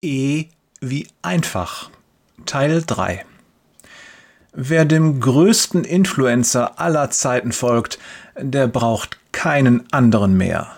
E wie einfach. Teil 3. Wer dem größten Influencer aller Zeiten folgt, der braucht keinen anderen mehr.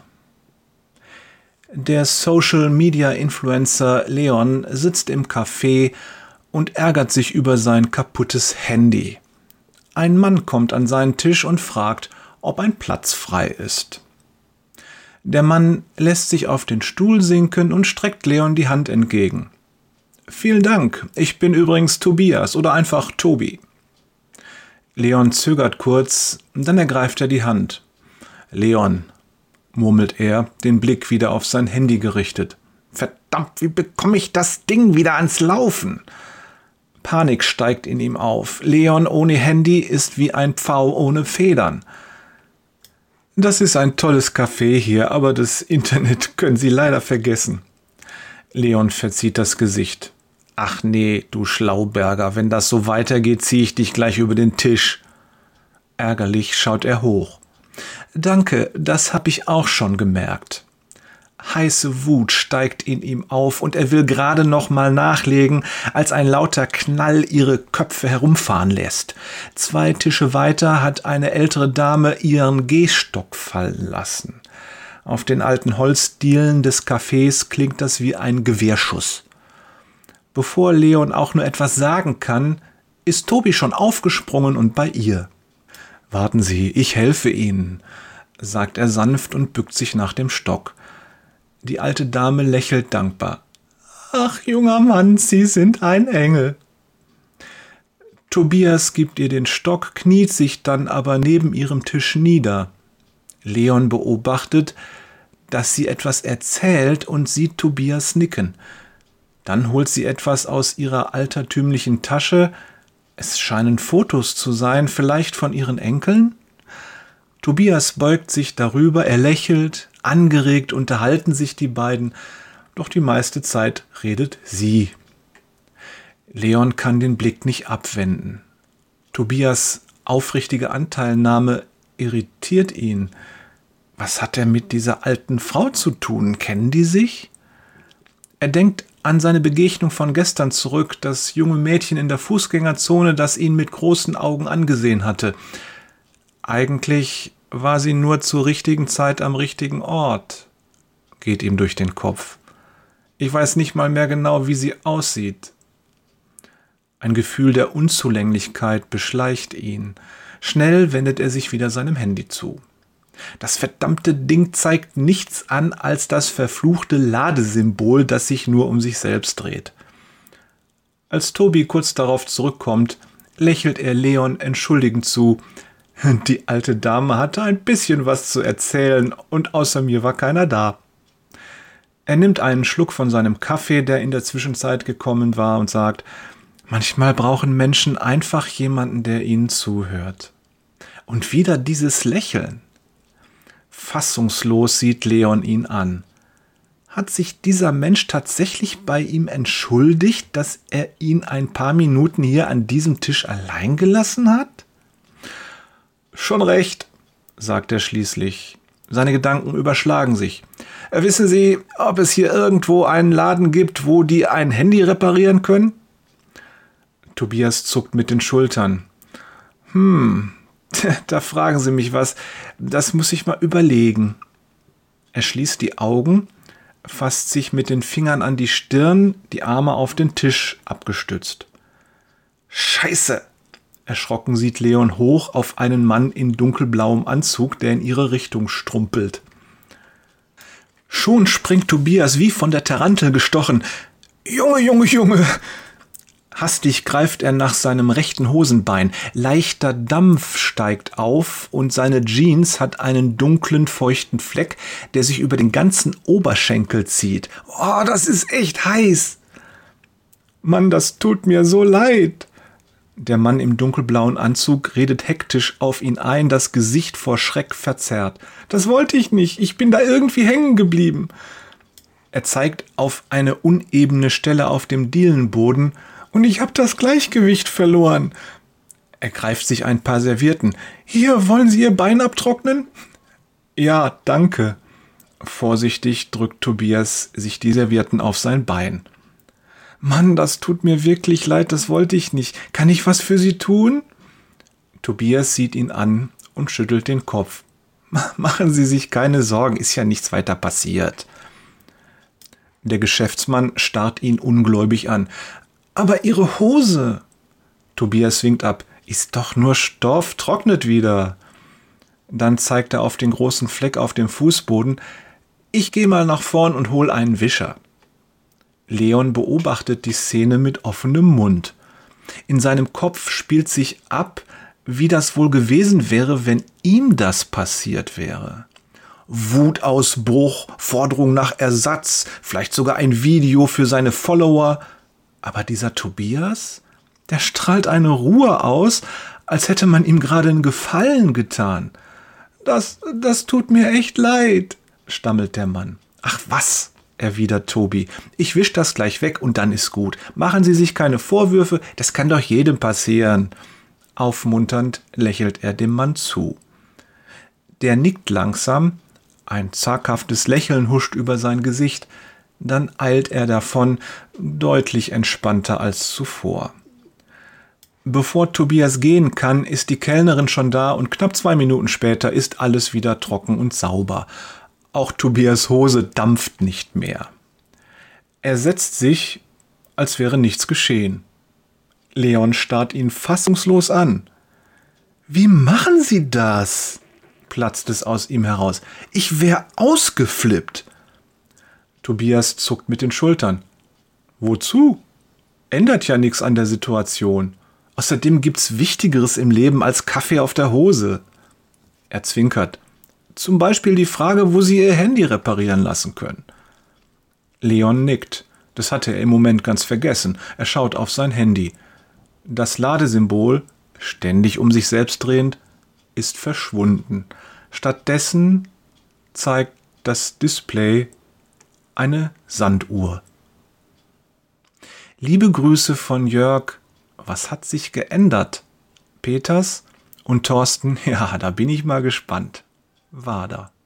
Der Social-Media-Influencer Leon sitzt im Café und ärgert sich über sein kaputtes Handy. Ein Mann kommt an seinen Tisch und fragt, ob ein Platz frei ist. Der Mann lässt sich auf den Stuhl sinken und streckt Leon die Hand entgegen. »Vielen Dank, ich bin übrigens Tobias oder einfach Tobi.« Leon zögert kurz, dann ergreift er die Hand. »Leon«, murmelt er, den Blick wieder auf sein Handy gerichtet. »Verdammt, wie bekomme ich das Ding wieder ans Laufen?« Panik steigt in ihm auf. Leon ohne Handy ist wie ein Pfau ohne Federn. »Das ist ein tolles Café hier, aber das Internet können Sie leider vergessen.« Leon verzieht das Gesicht. »Ach nee, du Schlauberger, wenn das so weitergeht, ziehe ich dich gleich über den Tisch.« Ärgerlich schaut er hoch. »Danke, das hab ich auch schon gemerkt.« Heiße Wut steigt in ihm auf und er will gerade noch mal nachlegen, als ein lauter Knall ihre Köpfe herumfahren lässt. 2 Tische weiter hat eine ältere Dame ihren Gehstock fallen lassen. Auf den alten Holzdielen des Cafés klingt das wie ein Gewehrschuss. Bevor Leon auch nur etwas sagen kann, ist Tobi schon aufgesprungen und bei ihr. »Warten Sie, ich helfe Ihnen«, sagt er sanft und bückt sich nach dem Stock. Die alte Dame lächelt dankbar. »Ach, junger Mann, Sie sind ein Engel.« Tobias gibt ihr den Stock, kniet sich dann aber neben ihrem Tisch nieder. Leon beobachtet, dass sie etwas erzählt und sieht Tobias nicken. Dann holt sie etwas aus ihrer altertümlichen Tasche. Es scheinen Fotos zu sein, vielleicht von ihren Enkeln? Tobias beugt sich darüber, er lächelt, angeregt unterhalten sich die beiden, doch die meiste Zeit redet sie. Leon kann den Blick nicht abwenden. Tobias' aufrichtige Anteilnahme irritiert ihn. Was hat er mit dieser alten Frau zu tun? Kennen die sich? Er denkt an seine Begegnung von gestern zurück, das junge Mädchen in der Fußgängerzone, das ihn mit großen Augen angesehen hatte. Eigentlich war sie nur zur richtigen Zeit am richtigen Ort, geht ihm durch den Kopf. Ich weiß nicht mal mehr genau, wie sie aussieht. Ein Gefühl der Unzulänglichkeit beschleicht ihn. Schnell wendet er sich wieder seinem Handy zu. Das verdammte Ding zeigt nichts an als das verfluchte Ladesymbol, das sich nur um sich selbst dreht. Als Tobi kurz darauf zurückkommt, lächelt er Leon entschuldigend zu. Die alte Dame hatte ein bisschen was zu erzählen und außer mir war keiner da. Er nimmt einen Schluck von seinem Kaffee, der in der Zwischenzeit gekommen war, und sagt, manchmal brauchen Menschen einfach jemanden, der ihnen zuhört. Und wieder dieses Lächeln. Fassungslos sieht Leon ihn an. Hat sich dieser Mensch tatsächlich bei ihm entschuldigt, dass er ihn ein paar Minuten hier an diesem Tisch allein gelassen hat? »Schon recht«, sagt er schließlich. Seine Gedanken überschlagen sich. »Wissen Sie, ob es hier irgendwo einen Laden gibt, wo die ein Handy reparieren können?« Tobias zuckt mit den Schultern. Da fragen Sie mich was. Das muss ich mal überlegen.« Er schließt die Augen, fasst sich mit den Fingern an die Stirn, die Arme auf den Tisch abgestützt. »Scheiße!« Erschrocken sieht Leon hoch auf einen Mann in dunkelblauem Anzug, der in ihre Richtung strumpelt. Schon springt Tobias wie von der Tarantel gestochen. »Junge, Junge, Junge!« Hastig greift er nach seinem rechten Hosenbein. Leichter Dampf steigt auf und seine Jeans hat einen dunklen, feuchten Fleck, der sich über den ganzen Oberschenkel zieht. »Oh, das ist echt heiß!« »Mann, das tut mir so leid!« Der Mann im dunkelblauen Anzug redet hektisch auf ihn ein, das Gesicht vor Schreck verzerrt. »Das wollte ich nicht, ich bin da irgendwie hängen geblieben.« Er zeigt auf eine unebene Stelle auf dem Dielenboden. »Und ich habe das Gleichgewicht verloren.« Er greift sich ein paar Servietten. »Hier, wollen Sie Ihr Bein abtrocknen?« »Ja, danke.« Vorsichtig drückt Tobias sich die Servietten auf sein Bein. Mann, das tut mir wirklich leid, das wollte ich nicht. Kann ich was für Sie tun? Tobias sieht ihn an und schüttelt den Kopf. Machen Sie sich keine Sorgen, ist ja nichts weiter passiert. Der Geschäftsmann starrt ihn ungläubig an. Aber Ihre Hose? Tobias winkt ab. Ist doch nur Stoff, trocknet wieder. Dann zeigt er auf den großen Fleck auf dem Fußboden. Ich gehe mal nach vorn und hol einen Wischer. Leon beobachtet die Szene mit offenem Mund. In seinem Kopf spielt sich ab, wie das wohl gewesen wäre, wenn ihm das passiert wäre. Wutausbruch, Forderung nach Ersatz, vielleicht sogar ein Video für seine Follower. Aber dieser Tobias, der strahlt eine Ruhe aus, als hätte man ihm gerade einen Gefallen getan. Das tut mir echt leid, stammelt der Mann. Ach was, erwidert Tobi. Ich wisch das gleich weg und dann ist gut. Machen Sie sich keine Vorwürfe, das kann doch jedem passieren. Aufmunternd lächelt er dem Mann zu. Der nickt langsam, ein zaghaftes Lächeln huscht über sein Gesicht, dann eilt er davon, deutlich entspannter als zuvor. Bevor Tobias gehen kann, ist die Kellnerin schon da und knapp 2 Minuten später ist alles wieder trocken und sauber. Auch Tobias' Hose dampft nicht mehr. Er setzt sich, als wäre nichts geschehen. Leon starrt ihn fassungslos an. »Wie machen Sie das?« platzt es aus ihm heraus. »Ich wär ausgeflippt!« Tobias zuckt mit den Schultern. »Wozu? Ändert ja nichts an der Situation. Außerdem gibt's Wichtigeres im Leben als Kaffee auf der Hose.« Er zwinkert. »Zum Beispiel die Frage, wo Sie Ihr Handy reparieren lassen können.« Leon nickt. Das hatte er im Moment ganz vergessen. Er schaut auf sein Handy. Das Ladesymbol, ständig um sich selbst drehend, ist verschwunden. Stattdessen zeigt das Display eine Sanduhr. Liebe Grüße von Jörg. Was hat sich geändert? Peters und Thorsten, ja, da bin ich mal gespannt. Wader.